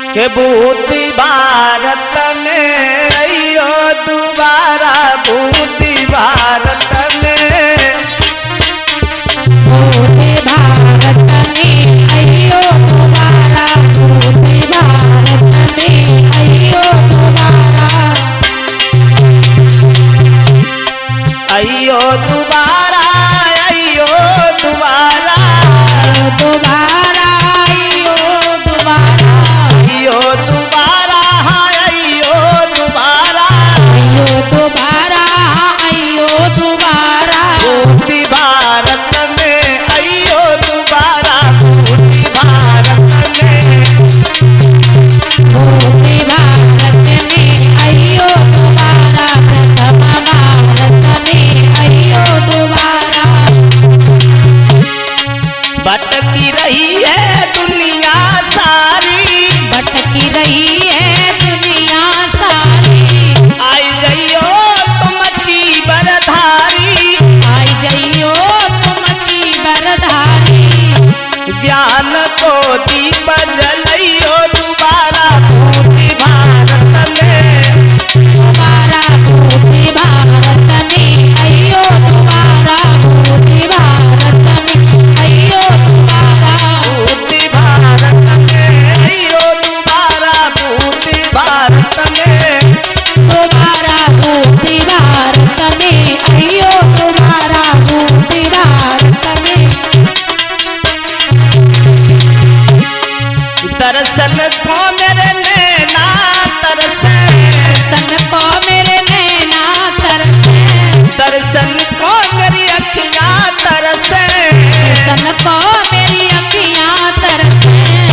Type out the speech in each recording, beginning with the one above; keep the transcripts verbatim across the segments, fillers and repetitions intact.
के बूटी भारत में अयो दोबारा बूटी भारत में बूटी भारत में अयो दोबारा बूटी भारत में अयो दोबारा अयो दोबारा अयो दोबारा दोबारा अयो दोबारा अयो दोबारा अयो दोबारा अयो दोबारा अयो दोबारा बूटी भारत में अयो दोबारा बूटी भारत में बूटी भारत में अयो दोबारा प्रथम भारत में अयो दोबारा भटकी रही है दुनिया सारी भटकी रही है दुनिया सारी आई जइयो तुम बरधारी आई जइयो तुम की बरधारी ज्ञान को दीप जलइयो दोबारा बूटी भारत में दोबारा बूटी भारत में अयो दोबारा बूटी भारत में अयो दोबारा बूटी भारत में अयो दोबारा बूटी भारत में दोबारा बूटी भारत में अयो दोबारा बूटी भारत में दर्शन को मेरे नैना तरसे सन को मेरे नैना तरसे दर्शन को मेरी अखियां तरसे सन को मेरी अखियां तरसे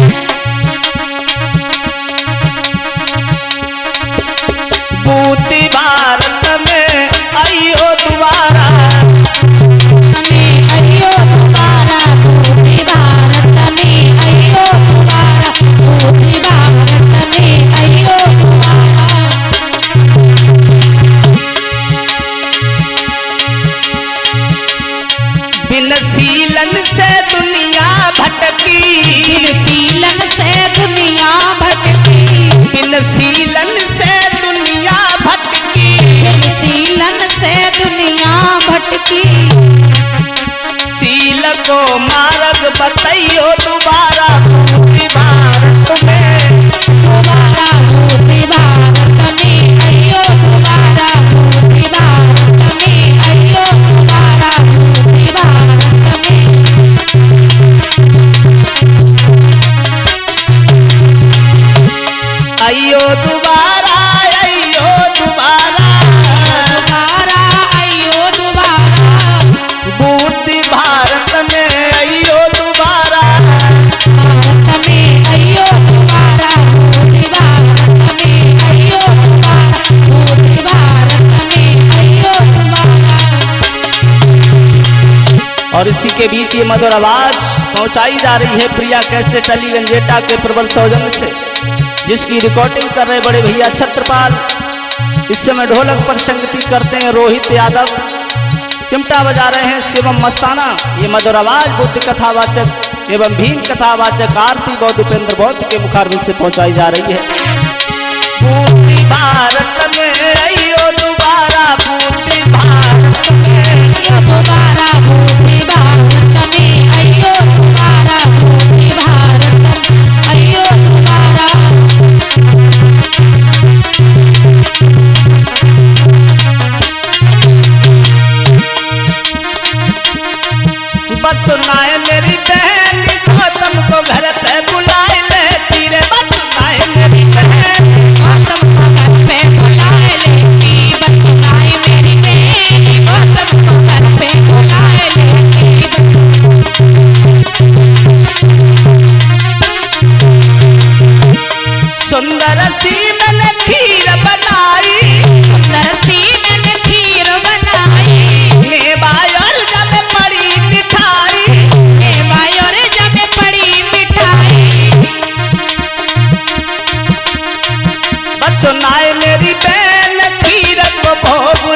बूटी भारत में अयो दोबारा में अयो दोबारा बूटी भारत में अयो दोबारा बूटी भारत में अयो दोबारा बिन सीलन से दुनिया भटकी सीलन से दुनिया भटकी बिन सीलन से दुनिया भटकी सीलन से दुनिया भटकी सील को मार्ग बताइयो दोबारा बूटी भारत में दोबारा बूटी भारत में अयो दोबारा बूटी भारत में अयो दोबारा बूटी भारत में अयो दोबारा अयो दोबारा दोबारा अयो दोबारा बूटी भारत में अयो दोबारा भारत में अयो दोबारा बूटी भारत में अयो दोबारा बूटी भारत में अयो दोबारा और इसी के बीच ये मधुर आवाज पहुंचाई जा रही है प्रिया कैसे टली गंजेटा के प्रबल सौजन्य से, जिसकी रिकॉर्डिंग कर रहे बड़े भैया छत्रपाल। इस समय ढोलक पर संगति करते हैं रोहित यादव, चिमटा बजा रहे हैं शिवम मस्ताना। ये मधुर आवाज बुद्ध कथावाचक एवं भीम कथावाचक आरती बौद्ध उपेंद्र बौद्ध के मुखारबिंद से पहुंचाई जा रही है। बूटी भारत में अयो दोबारा बूटी भारत में अयो दोबारा बूटी भारत में अयो दोबारा बूटी भारत में अयो दोबारा बस सुनाए मेरी बहन गौतम को घर पे बुलाए ले तीरे बस सुनाए मेरी बहन गौतम को घर पे बुलाए लेती बस सुनाए मेरी बहन गौतम को घर पे बुलाए लेती सुंदर सी मैंने खीर बनाई सुंदर सी मैंने खीर बनाई मेवा और जब पड़ी मिठाई मेवा और जब पड़ी मिठाई बस सुनाए मेरी बहन खीर को भोग